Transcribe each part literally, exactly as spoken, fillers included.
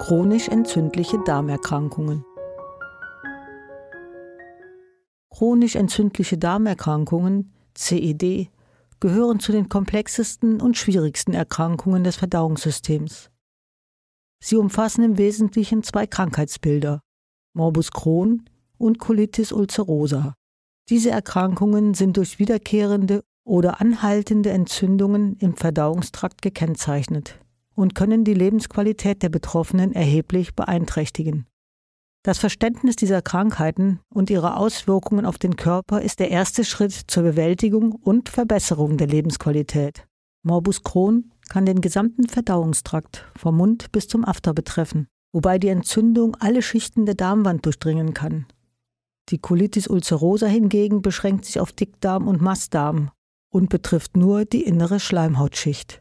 Chronisch entzündliche Darmerkrankungen. Chronisch entzündliche Darmerkrankungen, C E D, gehören zu den komplexesten und schwierigsten Erkrankungen des Verdauungssystems. Sie umfassen im Wesentlichen zwei Krankheitsbilder, Morbus Crohn und Colitis ulcerosa. Diese Erkrankungen sind durch wiederkehrende oder anhaltende Entzündungen im Verdauungstrakt gekennzeichnet und können die Lebensqualität der Betroffenen erheblich beeinträchtigen. Das Verständnis dieser Krankheiten und ihrer Auswirkungen auf den Körper ist der erste Schritt zur Bewältigung und Verbesserung der Lebensqualität. Morbus Crohn kann den gesamten Verdauungstrakt vom Mund bis zum After betreffen, wobei die Entzündung alle Schichten der Darmwand durchdringen kann. Die Colitis ulcerosa hingegen beschränkt sich auf Dickdarm und Mastdarm und betrifft nur die innere Schleimhautschicht.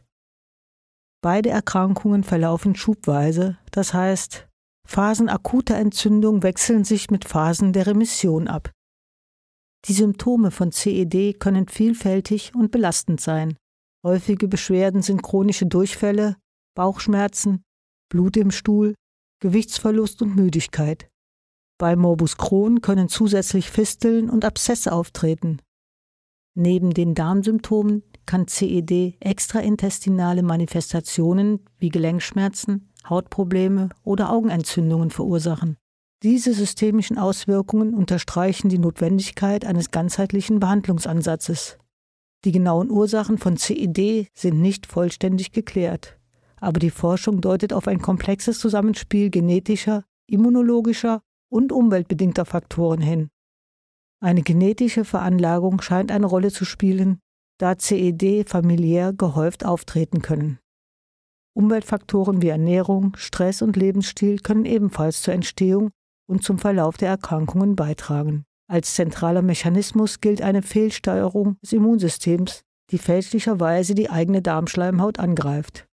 Beide Erkrankungen verlaufen schubweise, das heißt, Phasen akuter Entzündung wechseln sich mit Phasen der Remission ab. Die Symptome von C E D können vielfältig und belastend sein. Häufige Beschwerden sind chronische Durchfälle, Bauchschmerzen, Blut im Stuhl, Gewichtsverlust und Müdigkeit. Bei Morbus Crohn können zusätzlich Fisteln und Abszesse auftreten. Neben den Darmsymptomen kann C E D extraintestinale Manifestationen wie Gelenkschmerzen, Hautprobleme oder Augenentzündungen verursachen. Diese systemischen Auswirkungen unterstreichen die Notwendigkeit eines ganzheitlichen Behandlungsansatzes. Die genauen Ursachen von C E D sind nicht vollständig geklärt, aber die Forschung deutet auf ein komplexes Zusammenspiel genetischer, immunologischer und umweltbedingter Faktoren hin. Eine genetische Veranlagung scheint eine Rolle zu spielen, da C E D familiär gehäuft auftreten können. Umweltfaktoren wie Ernährung, Stress und Lebensstil können ebenfalls zur Entstehung und zum Verlauf der Erkrankungen beitragen. Als zentraler Mechanismus gilt eine Fehlsteuerung des Immunsystems, die fälschlicherweise die eigene Darmschleimhaut angreift.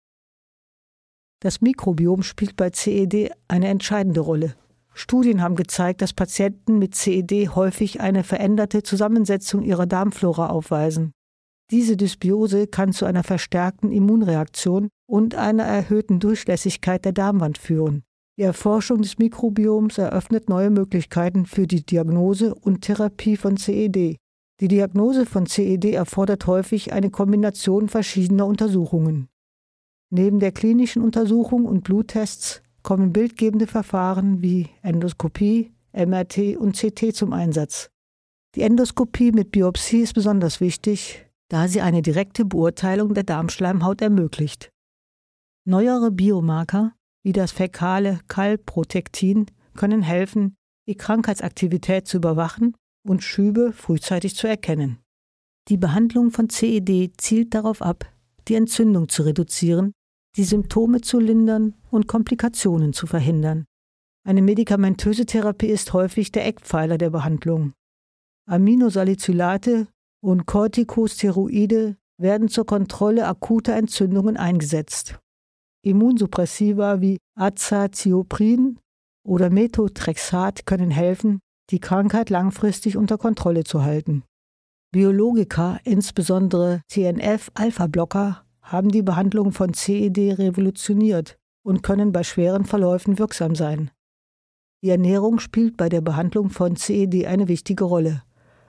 Das Mikrobiom spielt bei C E D eine entscheidende Rolle. Studien haben gezeigt, dass Patienten mit C E D häufig eine veränderte Zusammensetzung ihrer Darmflora aufweisen. Diese Dysbiose kann zu einer verstärkten Immunreaktion und einer erhöhten Durchlässigkeit der Darmwand führen. Die Erforschung des Mikrobioms eröffnet neue Möglichkeiten für die Diagnose und Therapie von C E D. Die Diagnose von C E D erfordert häufig eine Kombination verschiedener Untersuchungen. Neben der klinischen Untersuchung und Bluttests kommen bildgebende Verfahren wie Endoskopie, M R T und C T zum Einsatz. Die Endoskopie mit Biopsie ist besonders wichtig, da sie eine direkte Beurteilung der Darmschleimhaut ermöglicht. Neuere Biomarker wie das fäkale Kalprotektin können helfen, die Krankheitsaktivität zu überwachen und Schübe frühzeitig zu erkennen. Die Behandlung von C E D zielt darauf ab, die Entzündung zu reduzieren, die Symptome zu lindern und Komplikationen zu verhindern. Eine medikamentöse Therapie ist häufig der Eckpfeiler der Behandlung. Aminosalicylate und Corticosteroide werden zur Kontrolle akuter Entzündungen eingesetzt. Immunsuppressiva wie Azathioprин oder Methotrexat können helfen, die Krankheit langfristig unter Kontrolle zu halten. Biologika, insbesondere T N F-Alpha-Blocker, haben die Behandlung von C E D revolutioniert und können bei schweren Verläufen wirksam sein. Die Ernährung spielt bei der Behandlung von C E D eine wichtige Rolle.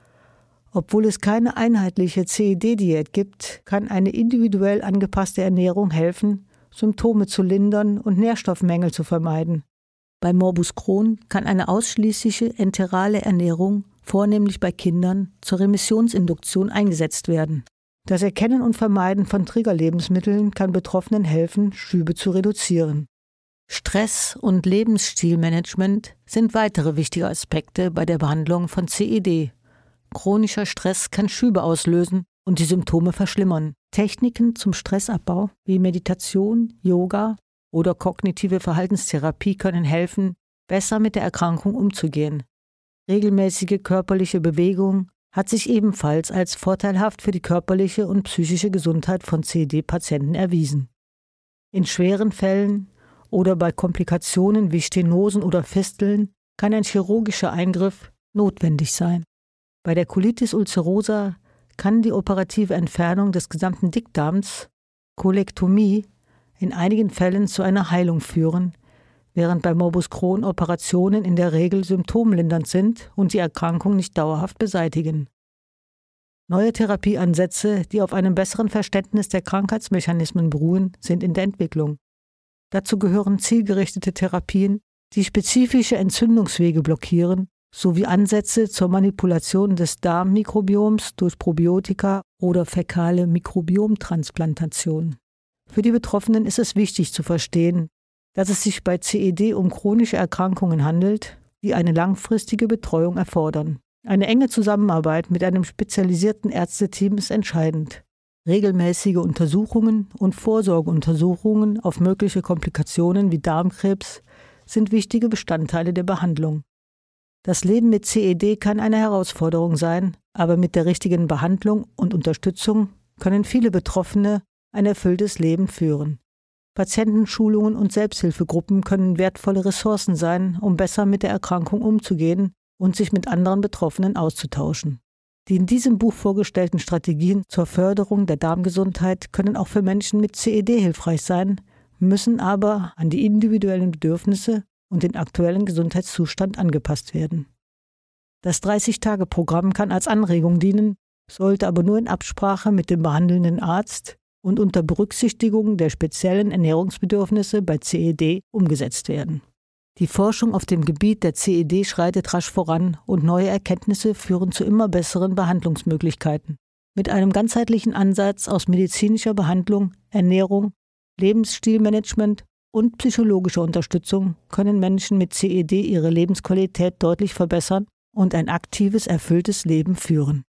Obwohl es keine einheitliche C E D-Diät gibt, kann eine individuell angepasste Ernährung helfen, Symptome zu lindern und Nährstoffmängel zu vermeiden. Bei Morbus Crohn kann eine ausschließliche enterale Ernährung, vornehmlich bei Kindern, zur Remissionsinduktion eingesetzt werden. Das Erkennen und Vermeiden von Triggerlebensmitteln kann Betroffenen helfen, Schübe zu reduzieren. Stress und Lebensstilmanagement sind weitere wichtige Aspekte bei der Behandlung von C E D. Chronischer Stress kann Schübe auslösen und die Symptome verschlimmern. Techniken zum Stressabbau wie Meditation, Yoga oder kognitive Verhaltenstherapie können helfen, besser mit der Erkrankung umzugehen. Regelmäßige körperliche Bewegung hat sich ebenfalls als vorteilhaft für die körperliche und psychische Gesundheit von C E D-Patienten erwiesen. In schweren Fällen oder bei Komplikationen wie Stenosen oder Fisteln kann ein chirurgischer Eingriff notwendig sein. Bei der Colitis ulcerosa kann die operative Entfernung des gesamten Dickdarms, Kolektomie, in einigen Fällen zu einer Heilung führen, während bei Morbus Crohn Operationen in der Regel symptomlindernd sind und die Erkrankung nicht dauerhaft beseitigen. Neue Therapieansätze, die auf einem besseren Verständnis der Krankheitsmechanismen beruhen, sind in der Entwicklung. Dazu gehören zielgerichtete Therapien, die spezifische Entzündungswege blockieren, sowie Ansätze zur Manipulation des Darmmikrobioms durch Probiotika oder fäkale Mikrobiomtransplantation. Für die Betroffenen ist es wichtig zu verstehen, dass es sich bei C E D um chronische Erkrankungen handelt, die eine langfristige Betreuung erfordern. Eine enge Zusammenarbeit mit einem spezialisierten Ärzteteam ist entscheidend. Regelmäßige Untersuchungen und Vorsorgeuntersuchungen auf mögliche Komplikationen wie Darmkrebs sind wichtige Bestandteile der Behandlung. Das Leben mit C E D kann eine Herausforderung sein, aber mit der richtigen Behandlung und Unterstützung können viele Betroffene ein erfülltes Leben führen. Patientenschulungen und Selbsthilfegruppen können wertvolle Ressourcen sein, um besser mit der Erkrankung umzugehen und sich mit anderen Betroffenen auszutauschen. Die in diesem Buch vorgestellten Strategien zur Förderung der Darmgesundheit können auch für Menschen mit C E D hilfreich sein, müssen aber an die individuellen Bedürfnisse und den aktuellen Gesundheitszustand angepasst werden. Das dreißig-Tage-Programm kann als Anregung dienen, sollte aber nur in Absprache mit dem behandelnden Arzt und unter Berücksichtigung der speziellen Ernährungsbedürfnisse bei C E D umgesetzt werden. Die Forschung auf dem Gebiet der C E D schreitet rasch voran und neue Erkenntnisse führen zu immer besseren Behandlungsmöglichkeiten. Mit einem ganzheitlichen Ansatz aus medizinischer Behandlung, Ernährung, Lebensstilmanagement und psychologischer Unterstützung können Menschen mit C E D ihre Lebensqualität deutlich verbessern und ein aktives, erfülltes Leben führen.